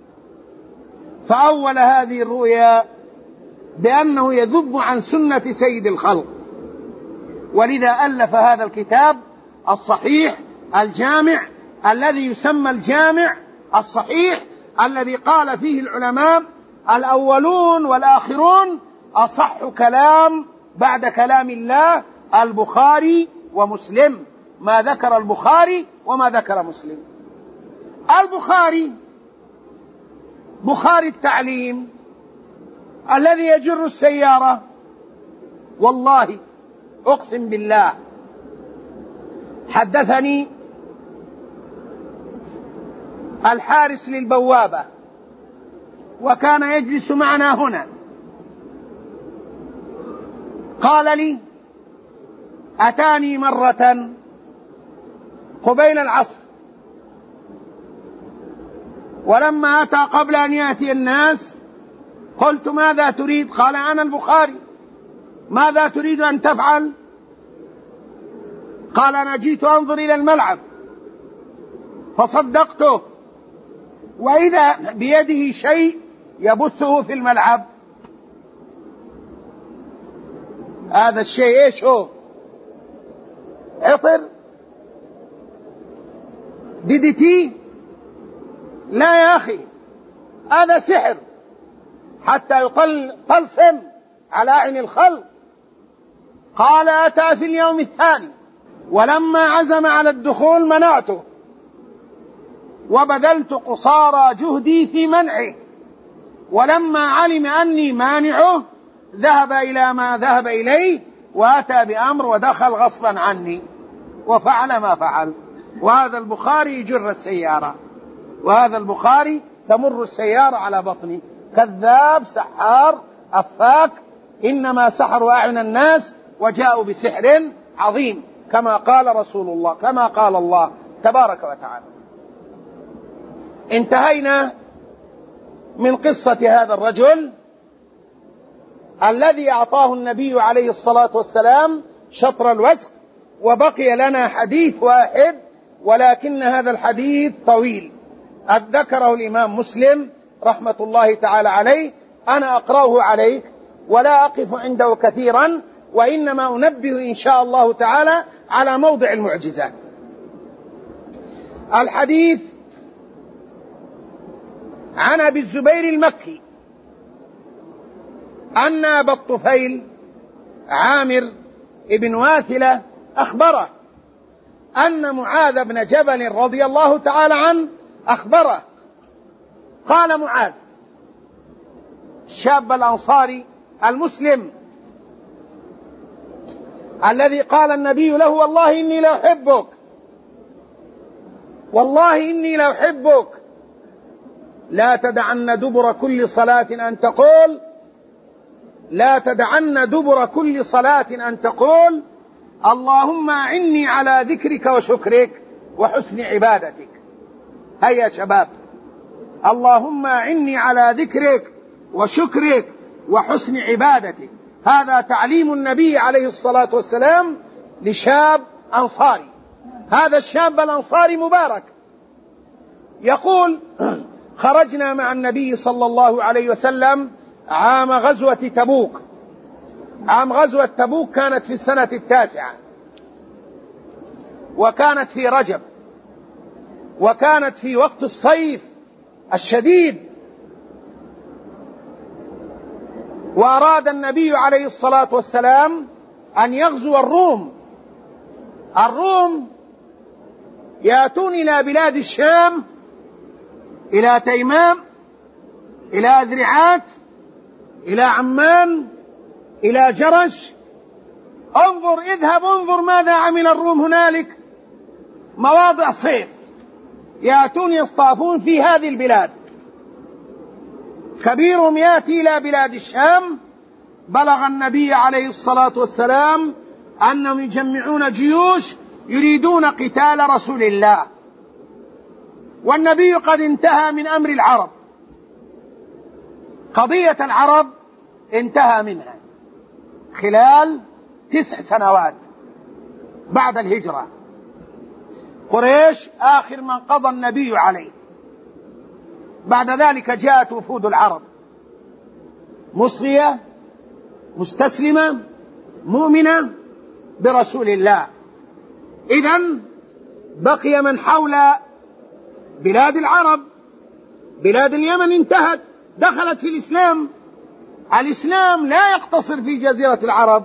فأول هذه الرؤيا بأنه يذب عن سنة سيد الخلق، ولذا ألف هذا الكتاب الصحيح الجامع، الذي يسمى الجامع الصحيح، الذي قال فيه العلماء الأولون والآخرون: أصح كلام بعد كلام الله البخاري ومسلم، ما ذكر البخاري وما ذكر مسلم. البخاري بخاري التعليم الذي يجر السيارة، والله أقسم بالله حدثني الحارس للبوابة وكان يجلس معنا هنا، قال لي: أتاني مرة قبيل العصر، ولما أتى قبل أن يأتي الناس قلت: ماذا تريد؟ قال: أنا البخاري. ماذا تريد أن تفعل؟ قال: أنا جيت أنظر إلى الملعب. فصدقته، وإذا بيده شيء يبثه في الملعب. هذا الشيء ايش هو؟ عطر؟ DDT؟ لا يا أخي، هذا سحر حتى يطلسم على أعين الخلق. قال: أتى في اليوم الثاني، ولما عزم على الدخول منعته، وبذلت قصارى جهدي في منعه، ولما علم أني مانعه ذهب إلى ما ذهب إليه، وأتى بأمر ودخل غصبا عني وفعل ما فعل. وهذا البخاري يجر السيارة، وهذا البخاري تمر السيارة على بطني. كذاب، سحار، أفاك، إنما سحروا أعين الناس وجاءوا بسحر عظيم، كما قال رسول الله، كما قال الله تبارك وتعالى. انتهينا من قصة هذا الرجل الذي أعطاه النبي عليه الصلاة والسلام شطر الوسق، وبقي لنا حديث واحد، ولكن هذا الحديث طويل ذكره الإمام مسلم رحمة الله تعالى عليه. أنا أقرأه عليك ولا أقف عنده كثيرا، وإنما أنبه إن شاء الله تعالى على موضع المعجزة. الحديث عن أبي الزبير المكي أن أبا الطفيل عامر بن واثلة أخبره أن معاذ بن جبل رضي الله تعالى عنه أخبره. قال معاذ الشاب الأنصاري المسلم الذي قال النبي له والله إني لأحبك، والله إني لأحبك، لا تدعن دبر كل صلاة أن تقول، لا تدعن دبر كل صلاة أن تقول اللهم أعني على ذكرك وشكرك وحسن عبادتك. هيا يا شباب، اللهم أعني على ذكرك وشكرك وحسن عبادتك. هذا تعليم النبي عليه الصلاة والسلام لشاب أنصاري. هذا الشاب الأنصاري مبارك يقول خرجنا مع النبي صلى الله عليه وسلم عام غزوة تبوك. عام غزوة تبوك كانت في السنة 9، وكانت في رجب، وكانت في وقت الصيف الشديد. وأراد النبي عليه الصلاة والسلام أن يغزو الروم. الروم يأتون إلى بلاد الشام، إلى تيمام، إلى أذرعات، إلى عمان، إلى جرش. انظر، اذهب انظر ماذا عمل الروم هنالك، مواضع صيف، يأتون يصطافون في هذه البلاد. كبيرهم يأتي إلى بلاد الشام. بلغ النبي عليه الصلاة والسلام أنهم يجمعون جيوش يريدون قتال رسول الله، والنبي قد انتهى من أمر العرب. قضية العرب انتهى منها خلال 9 سنوات بعد الهجرة. قريش آخر من قضى النبي عليه. بعد ذلك جاءت وفود العرب مصغية مستسلمة مؤمنة برسول الله. إذن بقي من حول بلاد العرب. بلاد اليمن انتهت، دخلت في الإسلام. الإسلام لا يقتصر في جزيرة العرب،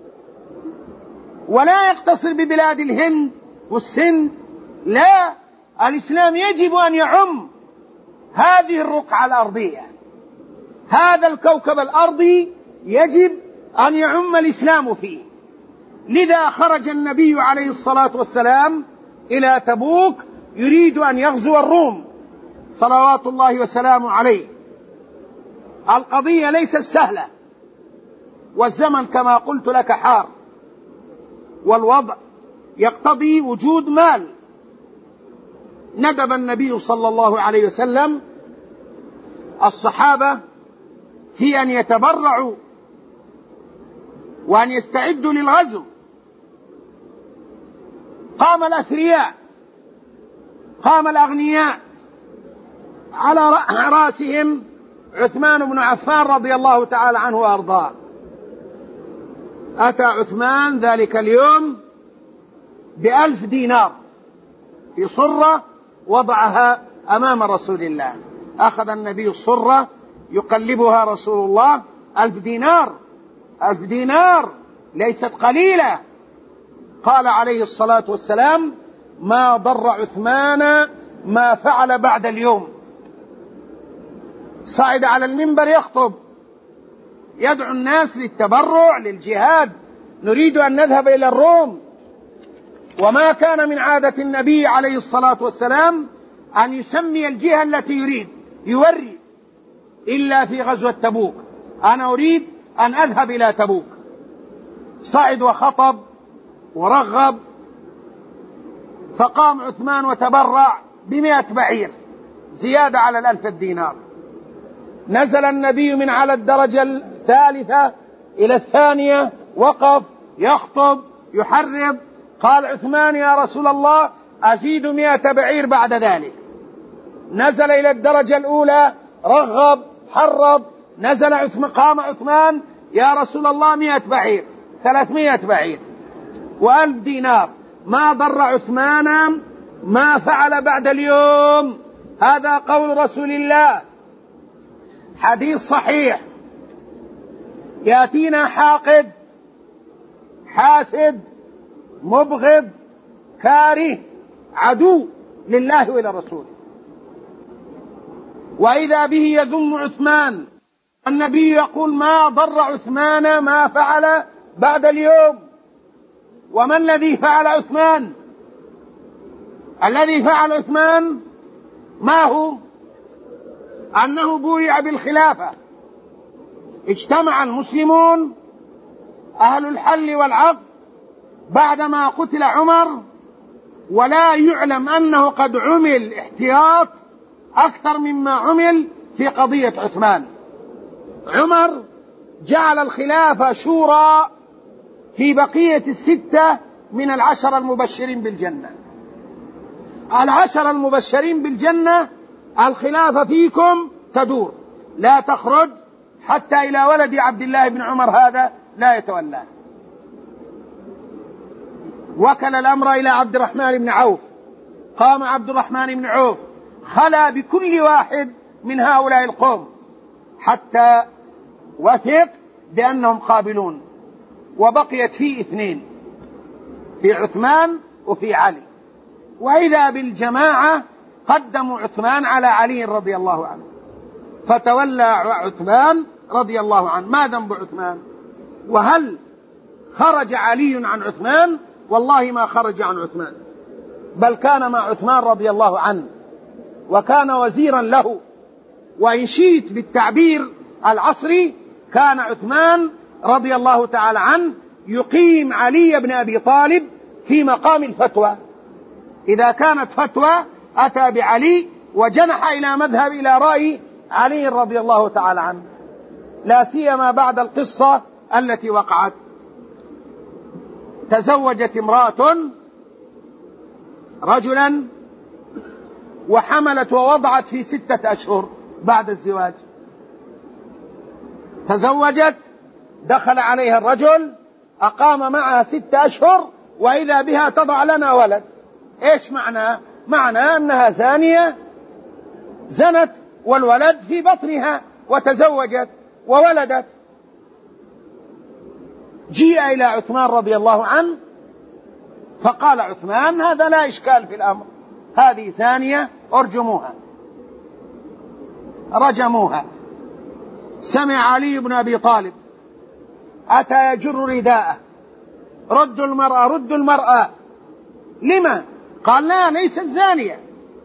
ولا يقتصر ببلاد الهند والسند، لا، الإسلام يجب أن يعم هذه الرقعة الأرضية. هذا الكوكب الأرضي يجب أن يعم الإسلام فيه. لذا خرج النبي عليه الصلاة والسلام إلى تبوك يريد أن يغزو الروم صلوات الله وسلامه عليه. القضية ليست سهلة، والزمن كما قلت لك حار، والوضع يقتضي وجود مال. ندب النبي صلى الله عليه وسلم الصحابة في أن يتبرعوا وأن يستعدوا للغزو. قام الأثرياء، قام الأغنياء، على رأسهم عثمان بن عفان رضي الله تعالى عنه وأرضاه. أتى عثمان ذلك اليوم ب1,000 دينار في صرة وضعها أمام رسول الله. أخذ النبي الصرة يقلبها رسول الله. 1000 دينار، 1000 دينار ليست قليلة. قال عليه الصلاة والسلام ما ضر عثمان ما فعل بعد اليوم. صعد على المنبر يخطب، يدعو الناس للتبرع للجهاد، نريد أن نذهب إلى الروم. وما كان من عادة النبي عليه الصلاة والسلام أن يسمي الجهة التي يريد، يوري، إلا في غزوة تبوك. أنا أريد أن أذهب إلى تبوك. صعد وخطب ورغب، فقام عثمان وتبرع ب100 بعير زيادة على 1000 دينار. نزل النبي من على الدرجة الثالثة إلى الثانية، وقف يخطب يحرض. قال عثمان: يا رسول الله أزيد 100 بعير بعد ذلك. نزل إلى الدرجة الأولى، رغب حرض. نزل قام عثمان: يا رسول الله 100 بعير، 300 بعير و1000 دينار. ما ضر عثمان ما فعل بعد اليوم. هذا قول رسول الله، حديث صحيح. يأتينا حاقد حاسد مبغض كاره عدو لله ولرسوله، وإذا به يذم عثمان. النبي يقول: ما ضر عثمان ما فعل بعد اليوم. وما الذي فعل عثمان؟ الذي فعل عثمان ما هو؟ أنه بويع بالخلافة. اجتمع المسلمون أهل الحل والعقد بعدما قتل عمر، ولا يعلم أنه قد عمل احتياط أكثر مما عمل في قضية عثمان. عمر جعل الخلافة شورى في بقية 6 من 10 المبشرين بالجنة. 10 المبشرين بالجنة الخلافة فيكم تدور، لا تخرج حتى إلى ولد عبد الله بن عمر هذا لا يتولاه. وكل الأمر إلى عبد الرحمن بن عوف. قام عبد الرحمن بن عوف خلا بكل واحد من هؤلاء القوم حتى وثق بأنهم قابلون، وبقيت فيه 2، في عثمان وفي علي. وإذا بالجماعة قدموا عثمان على علي رضي الله عنه، فتولى عثمان رضي الله عنه. ما ذنب عثمان؟ وهل خرج علي عن عثمان؟ والله ما خرج عن عثمان، بل كان مع عثمان رضي الله عنه، وكان وزيرا له. وإن شئت بالتعبير العصري، كان عثمان رضي الله تعالى عنه يقيم علي بن أبي طالب في مقام الفتوى. إذا كانت فتوى أتى بعلي وجنح إلى مذهب إلى رأي علي رضي الله تعالى عنه، لا سيما بعد القصة التي وقعت. تزوجت امرأة رجلا وحملت ووضعت في 6 أشهر بعد الزواج. تزوجت، دخل عليها الرجل، أقام معها 6 أشهر، وإذا بها تضع لنا ولد. إيش معناه؟ معناه أنها زانية، زنت والولد في بطنها، وتزوجت وولدت. جيء إلى عثمان رضي الله عنه، فقال عثمان: هذا لا إشكال في الأمر، هذه زانية، ارجموها. رجموها. سمع علي بن أبي طالب، أتى يجر رداءه: ردوا المرأة، ردوا المرأة. لما؟ قال: لا، ليست زانية.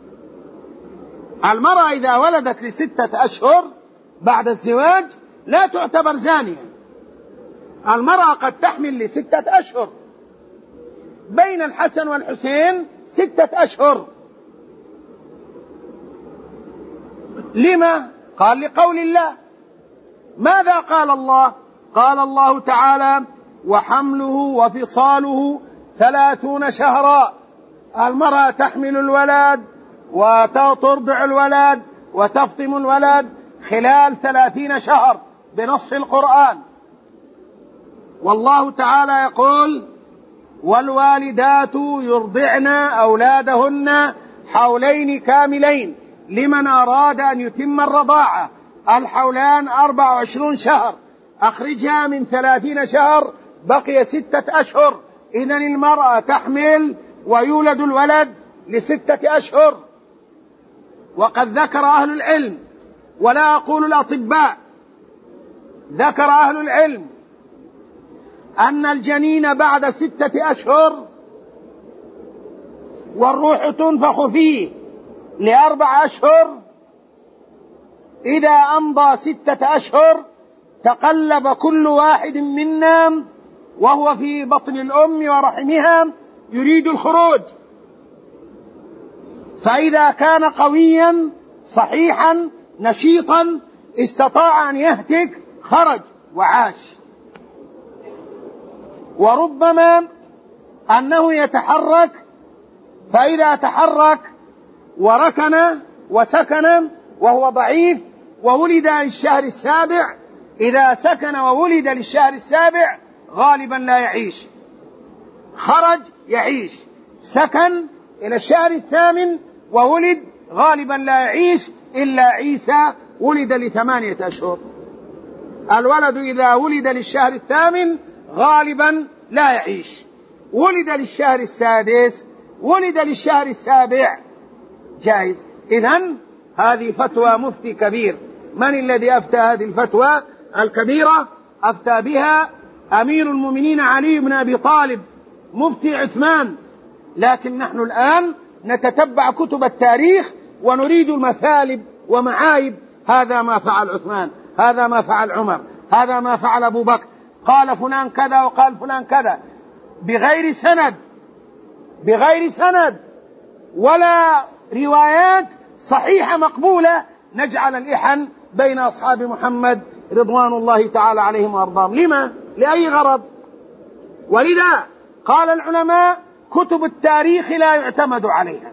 المرأة إذا ولدت ل6 أشهر بعد الزواج لا تعتبر زانية. المرأة قد تحمل ل6 أشهر، بين الحسن والحسين 6 أشهر. لما؟ قال: لقول الله. ماذا قال الله؟ قال الله تعالى: وحمله وفصاله 30 شهرا. المرأة تحمل الولد وترضع الولد وتفطم الولد خلال 30 شهر بنص القرآن. والله تعالى يقول: والوالدات يرضعن أولادهن حولين كاملين لمن أراد أن يتم الرضاعة. الحولان 24 شهر، أخرجها من 30 شهر بقي 6 أشهر. إذن المرأة تحمل ويولد الولد ل6 أشهر. وقد ذكر أهل العلم، ولا أقول الأطباء، ذكر أهل العلم أن الجنين بعد 6 أشهر والروح تنفخ فيه ل4 أشهر، إذا أمضى 6 أشهر تقلب كل واحد منا وهو في بطن الأم ورحمها يريد الخروج، فإذا كان قويا صحيحا نشيطا استطاع أن يهتك خرج وعاش. وربما أنه يتحرك، فإذا تحرك وركن وسكن وهو ضعيف وولد للشهر السابع، إذا سكن وولد للشهر السابع غالبا لا يعيش، خرج يعيش، سكن إلى الشهر الثامن وولد غالبا لا يعيش إلا عيسى ولد ل8 أشهر. الولد إذا ولد للشهر الثامن غالبا لا يعيش، ولد للشهر السادس، ولد للشهر السابع جائز. إذن هذه فتوى مفتي كبير. من الذي أفتى هذه الفتوى الكبيرة؟ أفتى بها أمير المؤمنين علي بن أبي طالب مفتي عثمان. لكن نحن الآن نتتبع كتب التاريخ ونريد المثالب ومعايب. هذا ما فعل عثمان، هذا ما فعل عمر، هذا ما فعل أبو بكر، قال فلان كذا وقال فلان كذا بغير سند، بغير سند ولا روايات صحيحة مقبولة، نجعل الإحن بين أصحاب محمد رضوان الله تعالى عليهم وأرضاهم. لما؟ لأي غرض؟ ولذا قال العلماء كتب التاريخ لا يعتمد عليها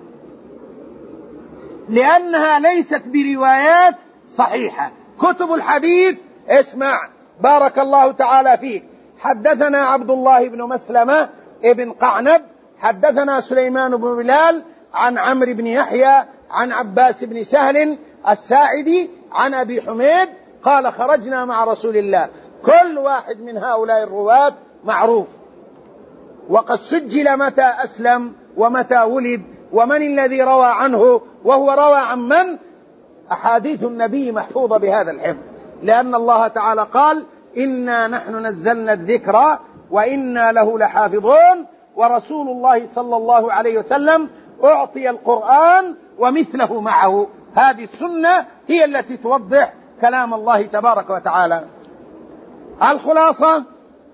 لأنها ليست بروايات صحيحة. كتب الحديث، اسمع بارك الله تعالى فيك، حدثنا عبد الله بن مسلمة ابن قعنب حدثنا سليمان بن بلال عن عمرو بن يحيى عن عباس بن سهل الساعدي عن أبي حميد قال خرجنا مع رسول الله. كل واحد من هؤلاء الرواة معروف، وقد سجل متى أسلم ومتى ولد ومن الذي روى عنه، وهو روى عن من. أحاديث النبي محفوظة بهذا الحفظ، لأن الله تعالى قال إنا نحن نزلنا الذكر وإنا له لحافظون، ورسول الله صلى الله عليه وسلم أعطي القرآن ومثله معه. هذه السنة هي التي توضح كلام الله تبارك وتعالى. الخلاصة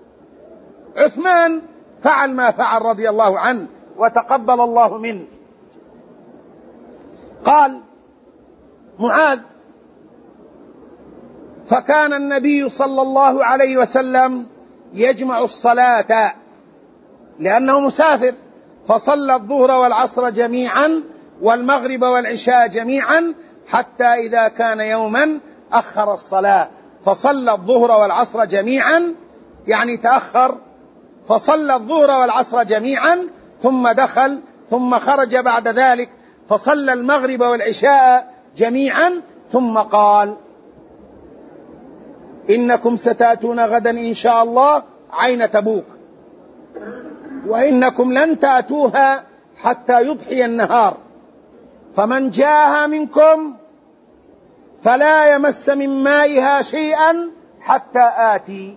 عثمان فعل ما فعل رضي الله عنه وتقبل الله منه. قال معاذ فكان النبي صلى الله عليه وسلم يجمع الصلاة لأنه مسافر، فصلى الظهر والعصر جميعا والمغرب والعشاء جميعا، حتى إذا كان يوما أخر الصلاة فصلى الظهر والعصر جميعا، يعني تأخر، فصلى الظهر والعصر جميعا ثم دخل ثم خرج بعد ذلك فصلى المغرب والعشاء جميعا، ثم قال إنكم ستأتون غدا إن شاء الله عين تبوك، وإنكم لن تأتوها حتى يضحي النهار، فمن جاءها منكم فلا يمس من مائها شيئا حتى آتي.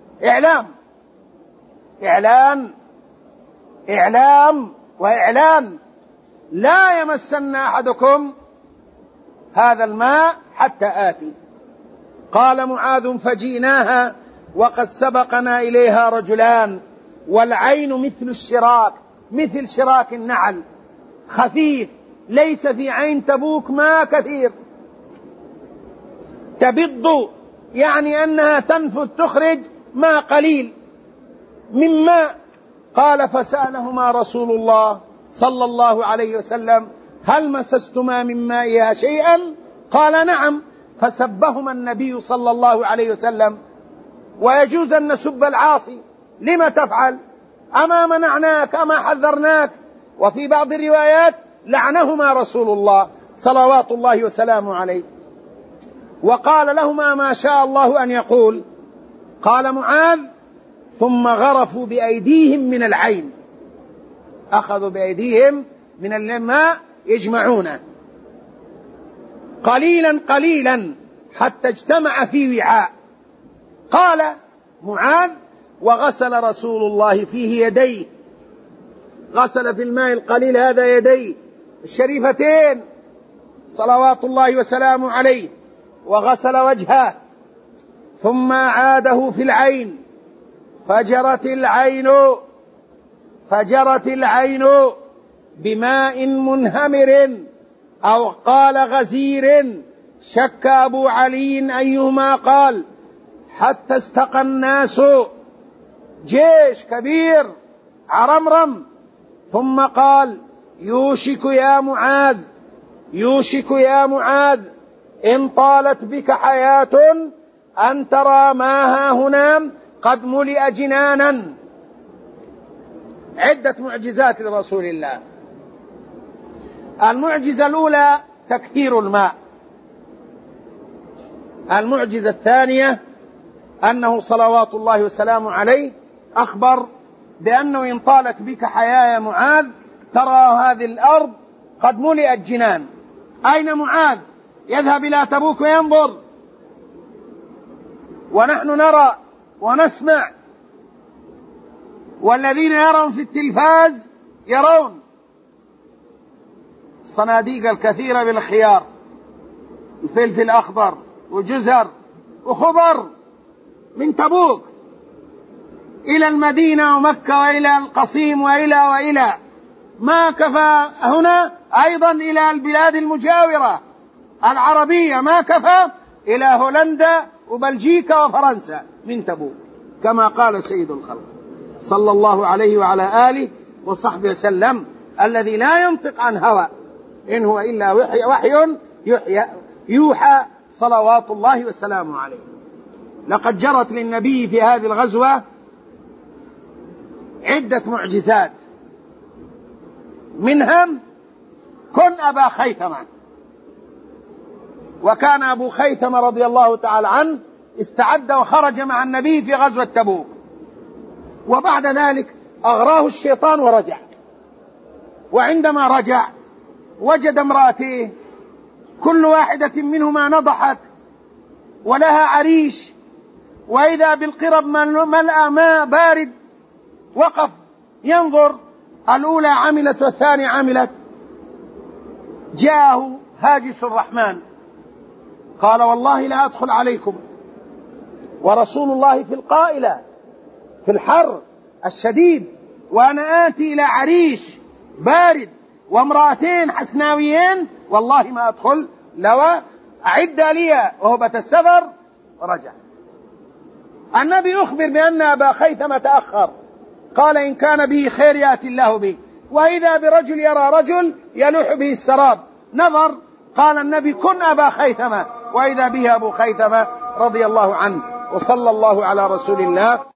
إعلام وإعلان، لا يمسن أحدكم هذا الماء حتى آتي. قال معاذ فجئناها وقد سبقنا إليها رجلان، والعين مثل الشراك، مثل شراك النعل، خفيف، ليس في عين تبوك ماء كثير، تبض يعني أنها تنفذ تخرج ماء قليل من ماء. قال فسألهما رسول الله صلى الله عليه وسلم هل مسستما من مائها شيئا؟ قال نعم. فسبهما النبي صلى الله عليه وسلم. ويجوز أن نسب العاصي، لما تفعل؟ أما منعناك أما حذرناك؟ وفي بعض الروايات لعنهما رسول الله صلوات الله وسلامه عليه، وقال لهما ما شاء الله أن يقول. قال معاذ ثم غرفوا بأيديهم من العين، أخذوا بأيديهم من الماء يجمعونه قليلا قليلا حتى اجتمع في وعاء. قال معاذ وغسل رسول الله فيه يديه، غسل في الماء القليل هذا يديه الشريفتين صلوات الله وسلامه عليه، وغسل وجهه، ثم عاده في العين فجرت العين بماء منهمر أو قال غزير، شك أبو علي أيهما قال، حتى استقى الناس، جيش كبير عرمرم، ثم قال يوشك يا معاذ إن طالت بك حياة أن ترى ما هاهنا قد ملئ جنانا. عدة معجزات لرسول الله. المعجزة الأولى تكثير الماء. المعجزة الثانية أنه صلوات الله وسلامه عليه أخبر بأنه إن طالت بك حياة يا معاذ ترى هذه الأرض قد ملئت جنان. أين معاذ؟ يذهب إلى تبوك وينظر، ونحن نرى ونسمع، والذين يرون في التلفاز يرون الصناديق الكثيرة بالخيار، الفلفل الأخضر وجزر وخضر من تبوك إلى المدينة ومكة وإلى القصيم وإلى ما كفى هنا، أيضا إلى البلاد المجاورة العربية ما كفى، إلى هولندا وبلجيكا وفرنسا من تبوك، كما قال سيد الخلق صلى الله عليه وعلى آله وصحبه وسلم، الذي لا ينطق عن هوى إن هو إلا وحي يوحى صلوات الله وسلامه عليه. لقد جرت للنبي في هذه الغزوة عدة معجزات، منها كن أبا خيثمة. وكان أبو خيثمة رضي الله تعالى عنه استعد وخرج مع النبي في غزوة تبوك، وبعد ذلك أغراه الشيطان ورجع، وعندما رجع وجد امرأتين كل واحدة منهما نضحت ولها عريش، وإذا بالقرب ملأ ماء بارد، وقف ينظر، الأولى عملت والثانية عملت. جاءه هاجس الرحمن قال والله لا أدخل عليكم ورسول الله في القائلة في الحر الشديد، وأنا آتي إلى عريش بارد وامرأتين حسناويين، والله ما أدخل، لو أعد لي وهبة السفر. ورجع النبي أخبر بأن أبا خيثمة تأخر، قال إن كان به خير يأتي الله به، وإذا برجل يرى رجل يلوح به السراب، نظر قال النبي كن أبا خيثمة، وإذا به أبو خيثمة رضي الله عنه. وصلى الله على رسول الله